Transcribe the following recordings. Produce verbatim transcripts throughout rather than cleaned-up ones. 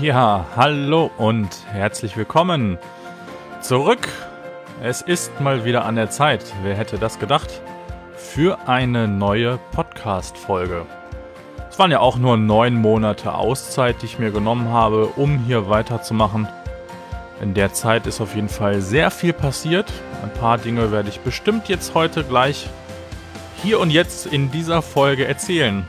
Ja, hallo und herzlich willkommen zurück. Es ist mal wieder an der Zeit, wer hätte das gedacht, für eine neue Podcast-Folge. Es waren ja auch nur neun Monate Auszeit, die ich mir genommen habe, um hier weiterzumachen. In der Zeit ist auf jeden Fall sehr viel passiert. Ein paar Dinge werde ich bestimmt jetzt heute gleich hier und jetzt in dieser Folge erzählen.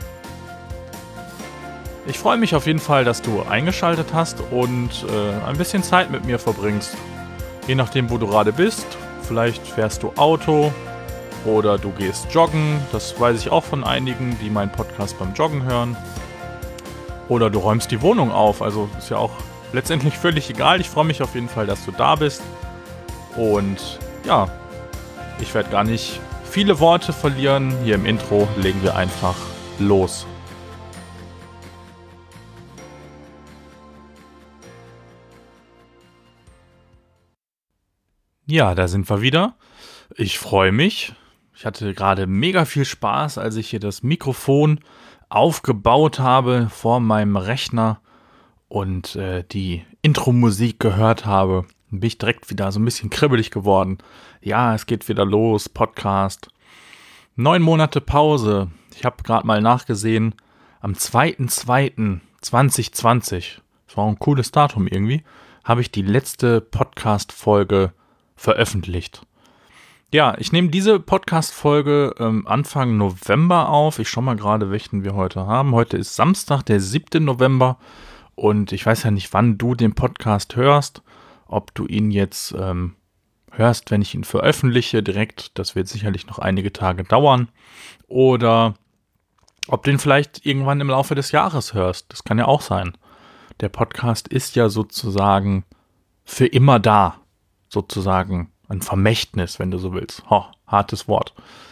Ich freue mich auf jeden Fall, dass du eingeschaltet hast und äh, ein bisschen Zeit mit mir verbringst. Je nachdem, wo du gerade bist. Vielleicht fährst du Auto oder du gehst joggen. Das weiß ich auch von einigen, die meinen Podcast beim Joggen hören. Oder du räumst die Wohnung auf. Also ist ja auch letztendlich völlig egal. Ich freue mich auf jeden Fall, dass du da bist. Und ja, ich werde gar nicht viele Worte verlieren. Hier im Intro legen wir einfach los. Ja, da sind wir wieder. Ich freue mich. Ich hatte gerade mega viel Spaß, als ich hier das Mikrofon aufgebaut habe vor meinem Rechner und äh, die Intro-Musik gehört habe. Bin ich direkt wieder so ein bisschen kribbelig geworden. Ja, es geht wieder los, Podcast. Neun Monate Pause. Ich habe gerade mal nachgesehen. Am zweiter zweiter zweitausendzwanzig, das war ein cooles Datum irgendwie, habe ich die letzte Podcast-Folge veröffentlicht. Ja, ich nehme diese Podcast-Folge ähm, Anfang November auf. Ich schaue mal gerade, welchen wir heute haben. Heute ist Samstag, der siebter November. Und ich weiß ja nicht, wann du den Podcast hörst. Ob du ihn jetzt ähm, hörst, wenn ich ihn veröffentliche direkt. Das wird sicherlich noch einige Tage dauern. Oder ob du ihn vielleicht irgendwann im Laufe des Jahres hörst. Das kann ja auch sein. Der Podcast ist ja sozusagen für immer da. Sozusagen ein Vermächtnis, wenn du so willst. Oh, hartes Wort.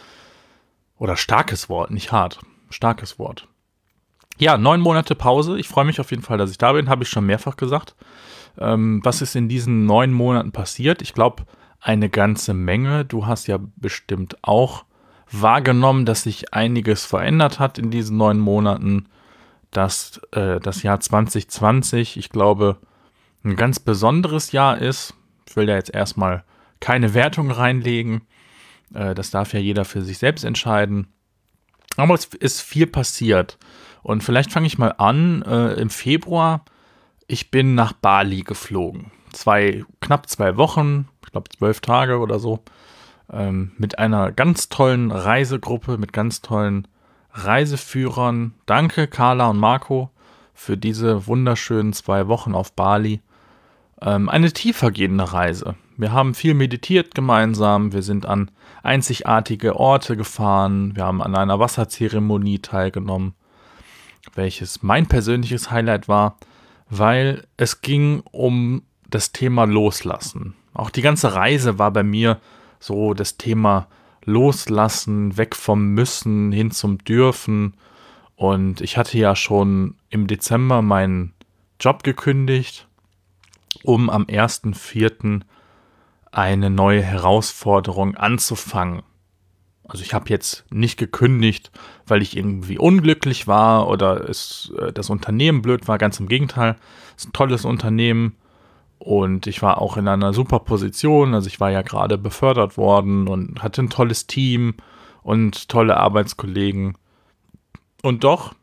Oder starkes Wort, nicht hart. Starkes Wort. Ja, neun Monate Pause. Ich freue mich auf jeden Fall, dass ich da bin, habe ich schon mehrfach gesagt. Ähm, was ist in diesen neun Monaten passiert? Ich glaube, eine ganze Menge. Du hast ja bestimmt auch wahrgenommen, dass sich einiges verändert hat in diesen neun Monaten. Dass äh, das Jahr zwanzig zwanzig, ich glaube, ein ganz besonderes Jahr ist. Ich will da jetzt erstmal keine Wertung reinlegen. Das darf ja jeder für sich selbst entscheiden. Aber es ist viel passiert. Und vielleicht fange ich mal an. Im Februar, ich bin nach Bali geflogen. Zwei, knapp zwei Wochen, ich glaube zwölf Tage oder so. Mit einer ganz tollen Reisegruppe, mit ganz tollen Reiseführern. Danke Carla und Marco für diese wunderschönen zwei Wochen auf Bali. Eine tiefergehende Reise. Wir haben viel meditiert gemeinsam, wir sind an einzigartige Orte gefahren, wir haben an einer Wasserzeremonie teilgenommen, welches mein persönliches Highlight war, weil es ging um das Thema Loslassen. Auch die ganze Reise war bei mir so das Thema Loslassen, weg vom Müssen hin zum Dürfen. Und ich hatte ja schon im Dezember meinen Job gekündigt, um am ersten vierten eine neue Herausforderung anzufangen. Also ich habe jetzt nicht gekündigt, weil ich irgendwie unglücklich war oder es, das Unternehmen blöd war, ganz im Gegenteil. Es ist ein tolles Unternehmen und ich war auch in einer super Position, also ich war ja gerade befördert worden und hatte ein tolles Team und tolle Arbeitskollegen. Und doch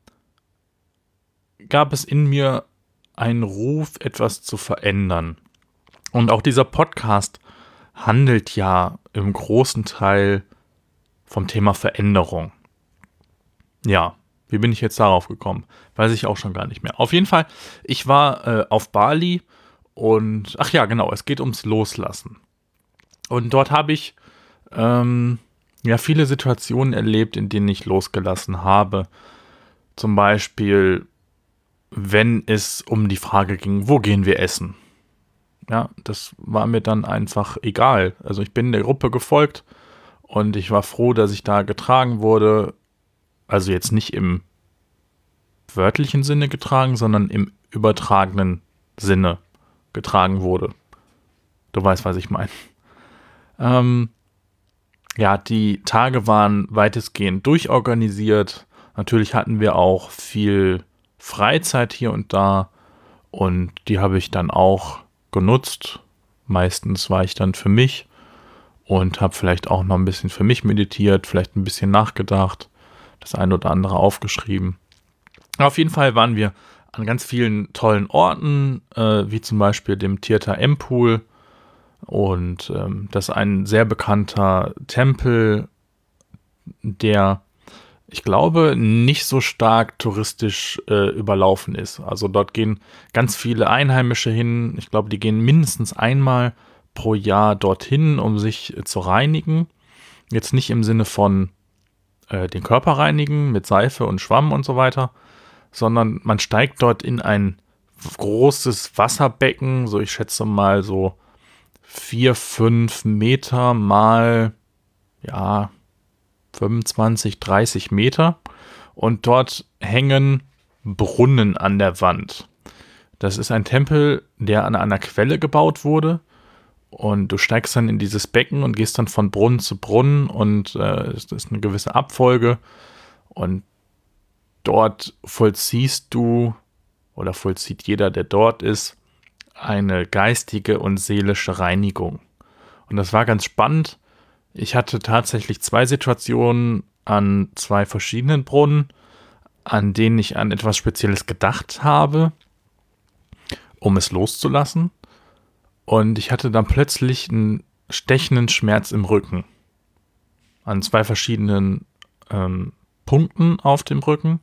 gab es in mir einen Ruf, etwas zu verändern. Und auch dieser Podcast handelt ja im großen Teil vom Thema Veränderung. Ja, wie bin ich jetzt darauf gekommen? Weiß ich auch schon gar nicht mehr. Auf jeden Fall, ich war äh, auf Bali und, ach ja, genau, es geht ums Loslassen. Und dort habe ich ähm, ja viele Situationen erlebt, in denen ich losgelassen habe. Zum Beispiel, wenn es um die Frage ging, wo gehen wir essen? Ja, das war mir dann einfach egal. Also ich bin der Gruppe gefolgt und ich war froh, dass ich da getragen wurde. Also jetzt nicht im wörtlichen Sinne getragen, sondern im übertragenen Sinne getragen wurde. Du weißt, was ich meine. Ähm, ja, die Tage waren weitestgehend durchorganisiert. Natürlich hatten wir auch viel Freizeit hier und da Und die habe ich dann auch genutzt. Meistens war ich dann für mich und habe vielleicht auch noch ein bisschen für mich meditiert, vielleicht ein bisschen nachgedacht, das eine oder andere aufgeschrieben. Auf jeden Fall waren wir an ganz vielen tollen Orten, äh, wie zum Beispiel dem Tirtha Empul. Und ähm, das ist ein sehr bekannter Tempel, der, ich glaube, nicht so stark touristisch äh, überlaufen ist. Also dort gehen ganz viele Einheimische hin. Ich glaube, die gehen mindestens einmal pro Jahr dorthin, um sich äh, zu reinigen. Jetzt nicht im Sinne von äh, den Körper reinigen mit Seife und Schwamm und so weiter, sondern man steigt dort in ein großes Wasserbecken, so ich schätze mal so vier, fünf Meter mal, ja, fünfundzwanzig, dreißig Meter. Und dort hängen Brunnen an der Wand. Das ist ein Tempel, der an einer Quelle gebaut wurde. Und du steigst dann in dieses Becken und gehst dann von Brunnen zu Brunnen. Und äh, es ist eine gewisse Abfolge. Und dort vollziehst du, oder vollzieht jeder, der dort ist, eine geistige und seelische Reinigung. Und das war ganz spannend. Ich hatte tatsächlich zwei Situationen an zwei verschiedenen Brunnen, an denen ich an etwas Spezielles gedacht habe, um es loszulassen. Und ich hatte dann plötzlich einen stechenden Schmerz im Rücken. An zwei verschiedenen ähm, Punkten auf dem Rücken.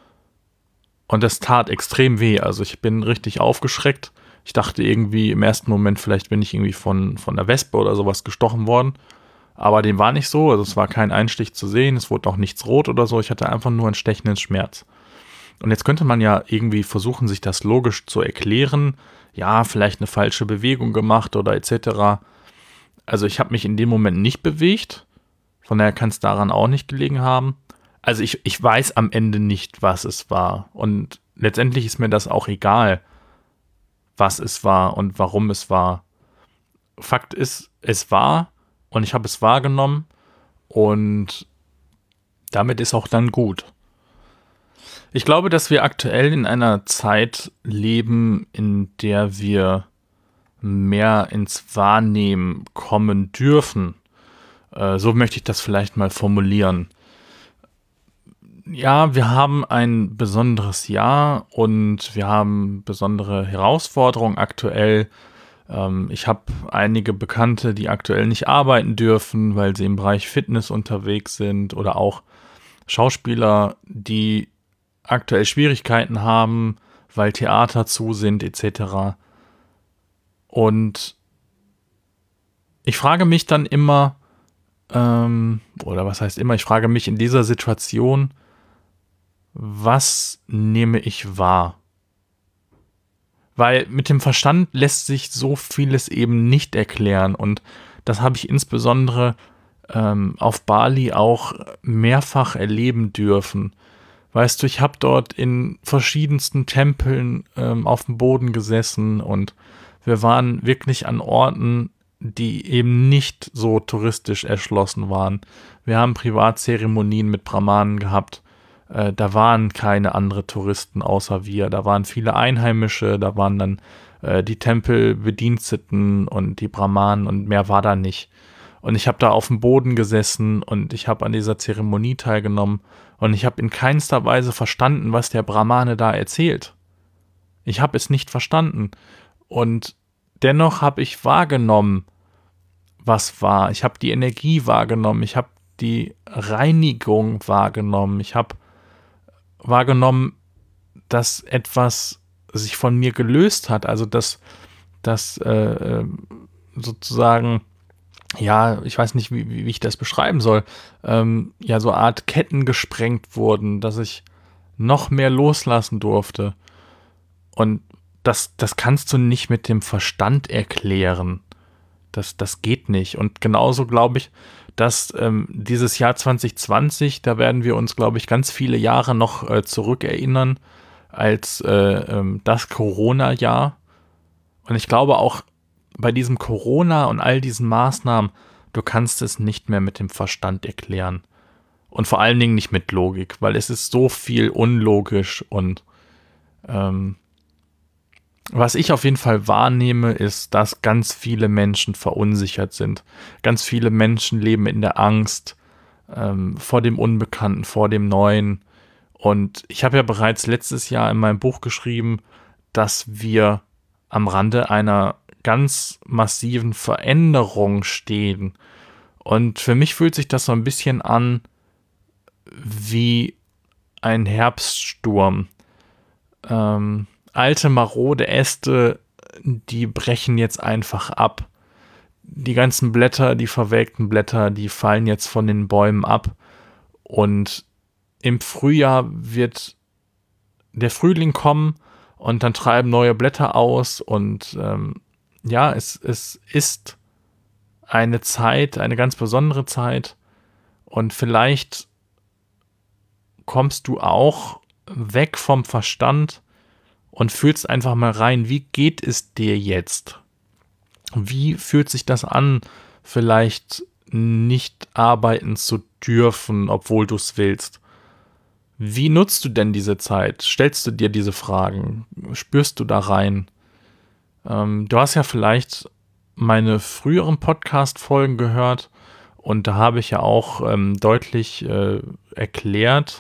Und das tat extrem weh. Also ich bin richtig aufgeschreckt. Ich dachte irgendwie im ersten Moment, vielleicht bin ich irgendwie von, von einer Wespe oder sowas gestochen worden. Aber dem war nicht so. Also es war kein Einstich zu sehen. Es wurde auch nichts rot oder so. Ich hatte einfach nur einen stechenden Schmerz. Und jetzt könnte man ja irgendwie versuchen, sich das logisch zu erklären. Ja, vielleicht eine falsche Bewegung gemacht oder et cetera. Also ich habe mich in dem Moment nicht bewegt. Von daher kann es daran auch nicht gelegen haben. Also ich, ich weiß am Ende nicht, was es war. Und letztendlich ist mir das auch egal, was es war und warum es war. Fakt ist, es war und ich habe es wahrgenommen und damit ist auch dann gut. Ich glaube, dass wir aktuell in einer Zeit leben, in der wir mehr ins Wahrnehmen kommen dürfen. Äh, so möchte ich das vielleicht mal formulieren. Ja, wir haben ein besonderes Jahr und wir haben besondere Herausforderungen aktuell. Ähm, ich habe einige Bekannte, die aktuell nicht arbeiten dürfen, weil sie im Bereich Fitness unterwegs sind, oder auch Schauspieler, die aktuell Schwierigkeiten haben, weil Theater zu sind et cetera. Und ich frage mich dann immer, ähm, oder was heißt immer, ich frage mich in dieser Situation, was nehme ich wahr? Weil mit dem Verstand lässt sich so vieles eben nicht erklären. Und das habe ich insbesondere ähm, auf Bali auch mehrfach erleben dürfen. Weißt du, ich habe dort in verschiedensten Tempeln ähm, auf dem Boden gesessen und wir waren wirklich an Orten, die eben nicht so touristisch erschlossen waren. Wir haben Privatzeremonien mit Brahmanen gehabt. Äh, da waren keine anderen Touristen außer wir. Da waren viele Einheimische, da waren dann äh, die Tempelbediensteten und die Brahmanen und mehr war da nicht. Und ich habe da auf dem Boden gesessen und ich habe an dieser Zeremonie teilgenommen und ich habe in keinster Weise verstanden, was der Brahmane da erzählt. Ich habe es nicht verstanden. Und dennoch habe ich wahrgenommen, was war. Ich habe die Energie wahrgenommen. Ich habe die Reinigung wahrgenommen. Ich habe wahrgenommen, dass etwas sich von mir gelöst hat. Also dass, dass äh, sozusagen, ja, ich weiß nicht, wie, wie ich das beschreiben soll, ähm, ja, so eine Art Ketten gesprengt wurden, dass ich noch mehr loslassen durfte. Und das, das kannst du nicht mit dem Verstand erklären. Das, das geht nicht. Und genauso glaube ich, dass ähm, dieses Jahr zwanzig zwanzig, da werden wir uns, glaube ich, ganz viele Jahre noch äh, zurückerinnern als äh, ähm, das Corona-Jahr. Und ich glaube auch, bei diesem Corona und all diesen Maßnahmen, du kannst es nicht mehr mit dem Verstand erklären. Und vor allen Dingen nicht mit Logik, weil es ist so viel unlogisch und ähm, Was ich auf jeden Fall wahrnehme, ist, dass ganz viele Menschen verunsichert sind. Ganz viele Menschen leben in der Angst ähm, vor dem Unbekannten, vor dem Neuen. Und ich habe ja bereits letztes Jahr in meinem Buch geschrieben, dass wir am Rande einer ganz massiven Veränderung stehen. Und für mich fühlt sich das so ein bisschen an wie ein Herbststurm. Ähm, alte, marode Äste, die brechen jetzt einfach ab. Die ganzen Blätter, die verwelkten Blätter, die fallen jetzt von den Bäumen ab. Und im Frühjahr wird der Frühling kommen und dann treiben neue Blätter aus. Und ähm, ja, es, es ist eine Zeit, eine ganz besondere Zeit. Und vielleicht kommst du auch weg vom Verstand und fühlst einfach mal rein, wie geht es dir jetzt? Wie fühlt sich das an, vielleicht nicht arbeiten zu dürfen, obwohl du es willst? Wie nutzt du denn diese Zeit? Stellst du dir diese Fragen? Spürst du da rein? Ähm, du hast ja vielleicht meine früheren Podcast-Folgen gehört und da habe ich ja auch ähm, deutlich äh, erklärt,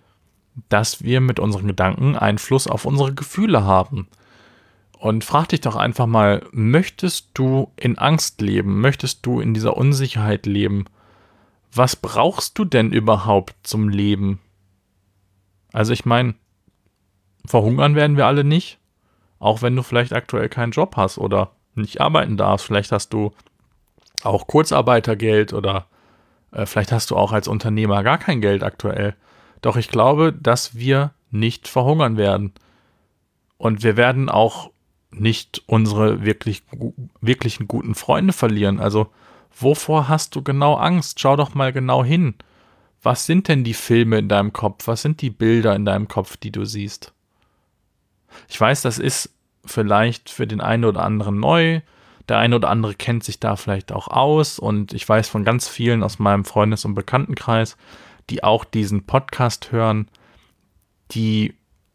dass wir mit unseren Gedanken Einfluss auf unsere Gefühle haben. Und frag dich doch einfach mal, möchtest du in Angst leben? Möchtest du in dieser Unsicherheit leben? Was brauchst du denn überhaupt zum Leben? Also ich meine, verhungern werden wir alle nicht, auch wenn du vielleicht aktuell keinen Job hast oder nicht arbeiten darfst. Vielleicht hast du auch Kurzarbeitergeld oder äh, vielleicht hast du auch als Unternehmer gar kein Geld aktuell. Doch ich glaube, dass wir nicht verhungern werden. Und wir werden auch nicht unsere wirklich, wirklichen guten Freunde verlieren. Also, wovor hast du genau Angst? Schau doch mal genau hin. Was sind denn die Filme in deinem Kopf? Was sind die Bilder in deinem Kopf, die du siehst? Ich weiß, das ist vielleicht für den einen oder anderen neu. Der eine oder andere kennt sich da vielleicht auch aus. Und ich weiß von ganz vielen aus meinem Freundes- und Bekanntenkreis, die auch diesen Podcast hören, die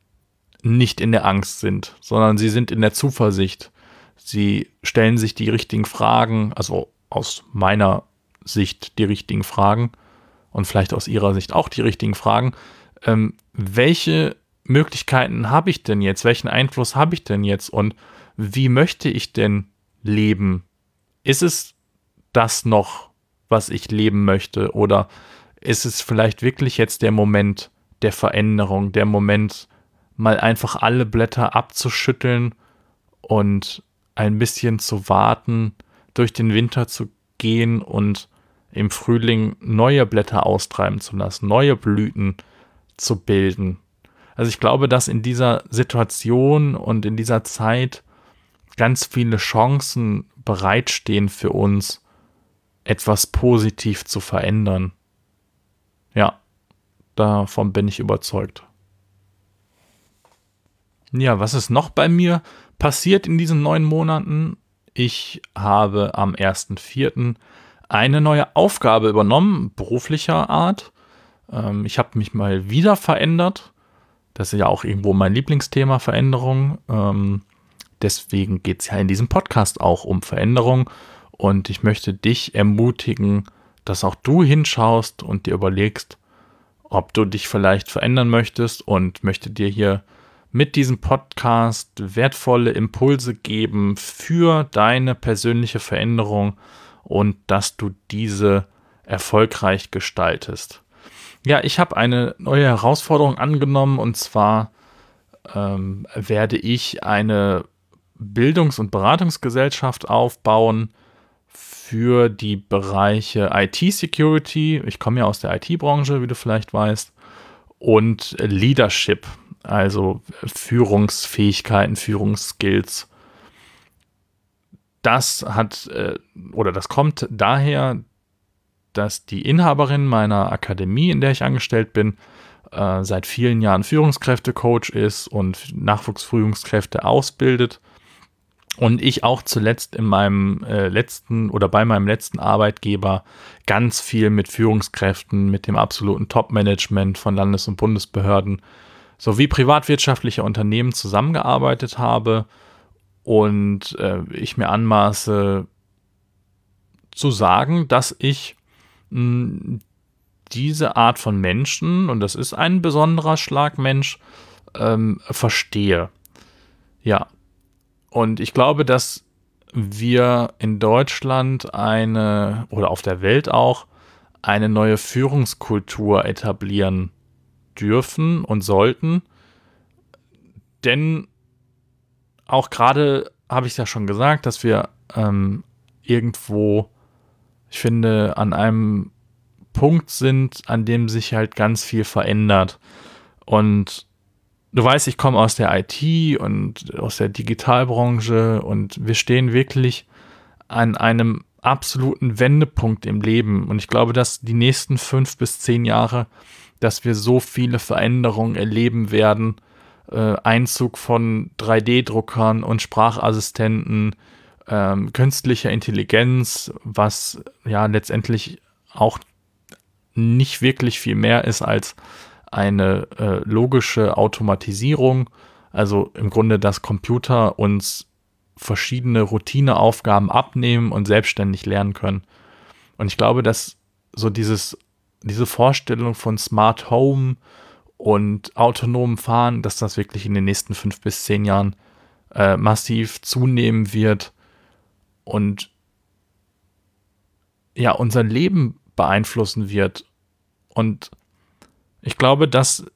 nicht in der Angst sind, sondern sie sind in der Zuversicht. Sie stellen sich die richtigen Fragen, also aus meiner Sicht die richtigen Fragen und vielleicht aus ihrer Sicht auch die richtigen Fragen. Ähm, welche Möglichkeiten habe ich denn jetzt? Welchen Einfluss habe ich denn jetzt? Und wie möchte ich denn leben? Ist es das noch, was ich leben möchte? Oder ist es vielleicht wirklich jetzt der Moment der Veränderung, der Moment, mal einfach alle Blätter abzuschütteln und ein bisschen zu warten, durch den Winter zu gehen und im Frühling neue Blätter austreiben zu lassen, neue Blüten zu bilden. Also ich glaube, dass in dieser Situation und in dieser Zeit ganz viele Chancen bereitstehen für uns, etwas positiv zu verändern. Ja, davon bin ich überzeugt. Ja, was ist noch bei mir passiert in diesen neun Monaten? Ich habe am ersten vierten eine neue Aufgabe übernommen, beruflicher Art. Ähm, ich habe mich mal wieder verändert. Das ist ja auch irgendwo mein Lieblingsthema, Veränderung. Ähm, deswegen geht es ja in diesem Podcast auch um Veränderung. Und ich möchte dich ermutigen, dass auch du hinschaust und dir überlegst, ob du dich vielleicht verändern möchtest, und möchte dir hier mit diesem Podcast wertvolle Impulse geben für deine persönliche Veränderung und dass du diese erfolgreich gestaltest. Ja, ich habe eine neue Herausforderung angenommen, und zwar ähm, werde ich eine Bildungs- und Beratungsgesellschaft aufbauen für die Bereiche I T-Security. Ich komme ja aus der I T-Branche, wie du vielleicht weißt, und Leadership, also Führungsfähigkeiten, Führungsskills. Das hat äh, oder das kommt daher, dass die Inhaberin meiner Akademie, in der ich angestellt bin, äh, seit vielen Jahren Führungskräftecoach ist und Nachwuchsführungskräfte ausbildet. Und ich auch zuletzt in meinem äh, letzten oder bei meinem letzten Arbeitgeber ganz viel mit Führungskräften, mit dem absoluten Top-Management von Landes- und Bundesbehörden sowie privatwirtschaftlicher Unternehmen zusammengearbeitet habe. Und äh, ich mir anmaße zu sagen, dass ich mh, diese Art von Menschen, und das ist ein besonderer Schlag Mensch, ähm, verstehe. Ja, und ich glaube, dass wir in Deutschland eine, oder auf der Welt auch, eine neue Führungskultur etablieren dürfen und sollten. Denn auch gerade habe ich ja schon gesagt, dass wir ähm, irgendwo, ich finde, an einem Punkt sind, an dem sich halt ganz viel verändert. Und du weißt, ich komme aus der I T und aus der Digitalbranche und wir stehen wirklich an einem absoluten Wendepunkt im Leben. Und ich glaube, dass die nächsten fünf bis zehn Jahre, dass wir so viele Veränderungen erleben werden. Äh, Einzug von drei D-Druckern und Sprachassistenten, ähm, künstlicher Intelligenz, was ja letztendlich auch nicht wirklich viel mehr ist als eine äh, logische Automatisierung. Also im Grunde, dass Computer uns verschiedene Routineaufgaben abnehmen und selbstständig lernen können. Und ich glaube, dass so dieses, diese Vorstellung von Smart Home und autonomem Fahren, dass das wirklich in den nächsten fünf bis zehn Jahren äh, massiv zunehmen wird und ja, unser Leben beeinflussen wird. Und ich glaube, dass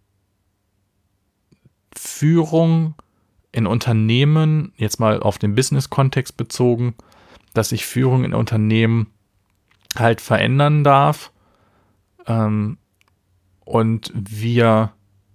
Führung in Unternehmen, jetzt mal auf den Business-Kontext bezogen, dass sich Führung in Unternehmen halt verändern darf ähm, und wir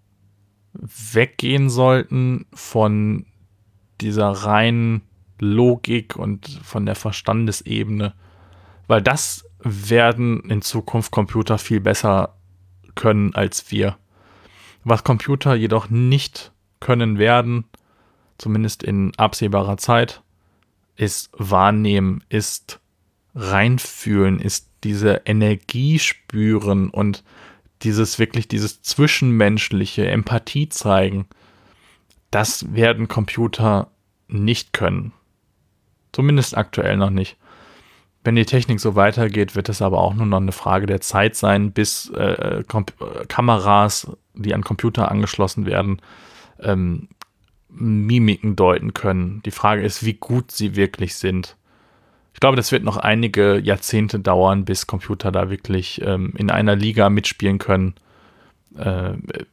weggehen sollten von dieser reinen Logik und von der Verstandesebene, weil das werden in Zukunft Computer viel besser können als wir. Was Computer jedoch nicht können werden, zumindest in absehbarer Zeit, ist wahrnehmen, ist reinfühlen, ist diese Energie spüren und dieses wirklich, dieses zwischenmenschliche Empathie zeigen. Das werden Computer nicht können. Zumindest aktuell noch nicht. Wenn die Technik so weitergeht, wird es aber auch nur noch eine Frage der Zeit sein, bis äh, Kom- Kameras, die an Computer angeschlossen werden, ähm, Mimiken deuten können. Die Frage ist, wie gut sie wirklich sind. Ich glaube, das wird noch einige Jahrzehnte dauern, bis Computer da wirklich ähm, in einer Liga mitspielen können, äh,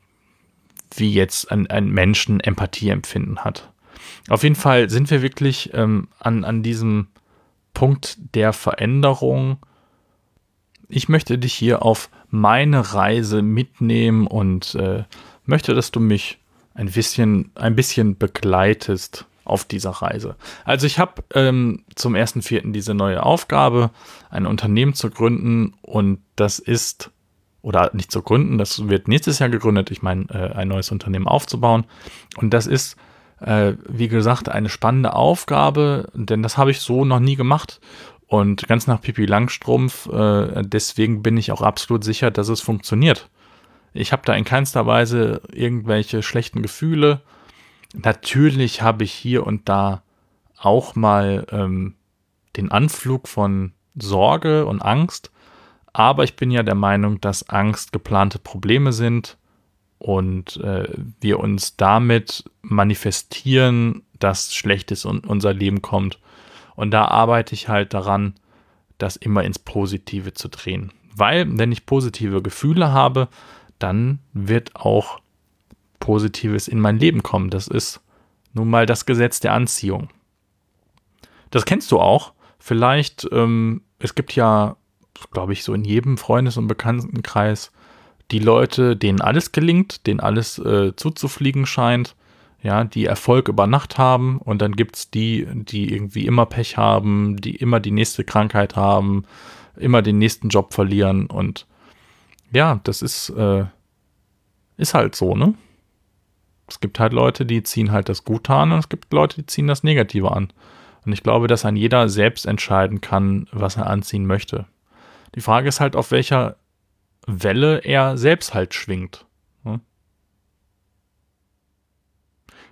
wie jetzt ein, ein Menschen Empathie empfinden hat. Auf jeden Fall sind wir wirklich ähm, an, an diesem Punkt der Veränderung. Ich möchte dich hier auf meine Reise mitnehmen und äh, möchte, dass du mich ein bisschen, ein bisschen begleitest auf dieser Reise. Also ich habe ähm, zum ersten Vierten diese neue Aufgabe, ein Unternehmen zu gründen, und das ist, oder nicht zu gründen, das wird nächstes Jahr gegründet, ich meine, äh, ein neues Unternehmen aufzubauen, und das ist, äh, wie gesagt, eine spannende Aufgabe, denn das habe ich so noch nie gemacht. Und ganz nach Pippi Langstrumpf, äh, deswegen bin ich auch absolut sicher, dass es funktioniert. Ich habe da in keinster Weise irgendwelche schlechten Gefühle. Natürlich habe ich hier und da auch mal ähm, den Anflug von Sorge und Angst, aber ich bin ja der Meinung, dass Angst geplante Probleme sind und äh, wir uns damit manifestieren, dass Schlechtes in unser Leben kommt. Und da arbeite ich halt daran, das immer ins Positive zu drehen. Weil, wenn ich positive Gefühle habe, dann wird auch Positives in mein Leben kommen. Das ist nun mal das Gesetz der Anziehung. Das kennst du auch. Vielleicht, ähm, es gibt ja, glaube ich, so in jedem Freundes- und Bekanntenkreis die Leute, denen alles gelingt, denen alles äh, zuzufliegen scheint, ja, die Erfolg über Nacht haben, und dann gibt es die, die irgendwie immer Pech haben, die immer die nächste Krankheit haben, immer den nächsten Job verlieren, und ja, das ist, äh, ist halt so, ne? Es gibt halt Leute, die ziehen halt das Gute an, und es gibt Leute, die ziehen das Negative an. Und ich glaube, dass ein jeder selbst entscheiden kann, was er anziehen möchte. Die Frage ist halt, auf welcher Welle er selbst halt schwingt. Ne?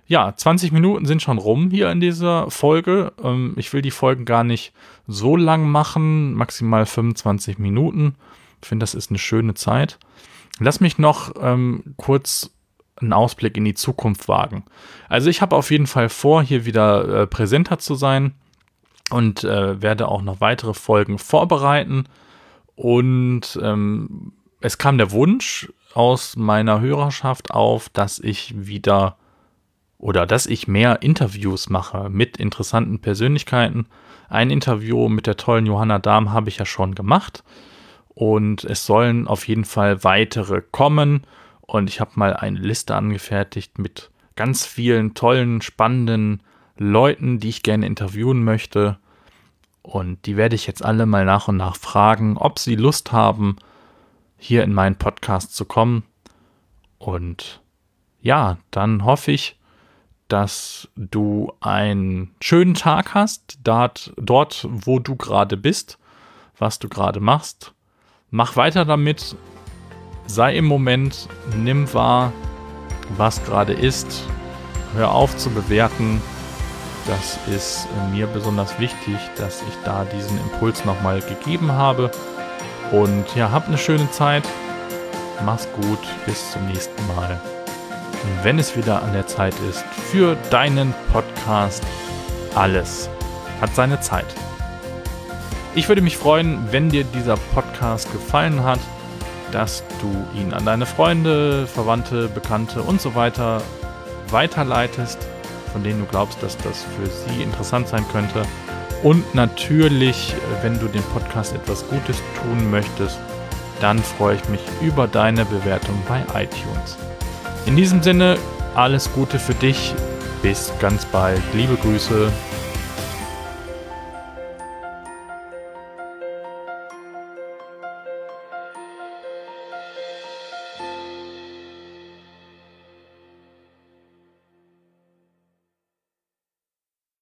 Ja, zwanzig Minuten sind schon rum hier in dieser Folge. Ähm, ich will die Folgen gar nicht so lang machen, maximal fünfundzwanzig Minuten. Ich finde, das ist eine schöne Zeit. Lass mich noch ähm, kurz einen Ausblick in die Zukunft wagen. Also ich habe auf jeden Fall vor, hier wieder äh, präsenter zu sein und äh, werde auch noch weitere Folgen vorbereiten. Und ähm, es kam der Wunsch aus meiner Hörerschaft auf, dass ich wieder oder dass ich mehr Interviews mache mit interessanten Persönlichkeiten. Ein Interview mit der tollen Johanna Dahm habe ich ja schon gemacht und es sollen auf jeden Fall weitere kommen und ich habe mal eine Liste angefertigt mit ganz vielen tollen, spannenden Leuten, die ich gerne interviewen möchte und die werde ich jetzt alle mal nach und nach fragen, ob sie Lust haben, hier in meinen Podcast zu kommen. Und ja, dann hoffe ich, dass du einen schönen Tag hast, dort, dort wo du gerade bist, was du gerade machst. Mach weiter damit, sei im Moment, nimm wahr, was gerade ist, hör auf zu bewerten. Das ist mir besonders wichtig, dass ich da diesen Impuls nochmal gegeben habe. Und ja, hab eine schöne Zeit, mach's gut, bis zum nächsten Mal. Wenn es wieder an der Zeit ist für deinen Podcast, alles hat seine Zeit. Ich würde mich freuen, wenn dir dieser Podcast gefallen hat, dass du ihn an deine Freunde, Verwandte, Bekannte und so weiter weiterleitest, von denen du glaubst, dass das für sie interessant sein könnte. Und natürlich, wenn du dem Podcast etwas Gutes tun möchtest, dann freue ich mich über deine Bewertung bei iTunes. In diesem Sinne, alles Gute für dich. Bis ganz bald. Liebe Grüße.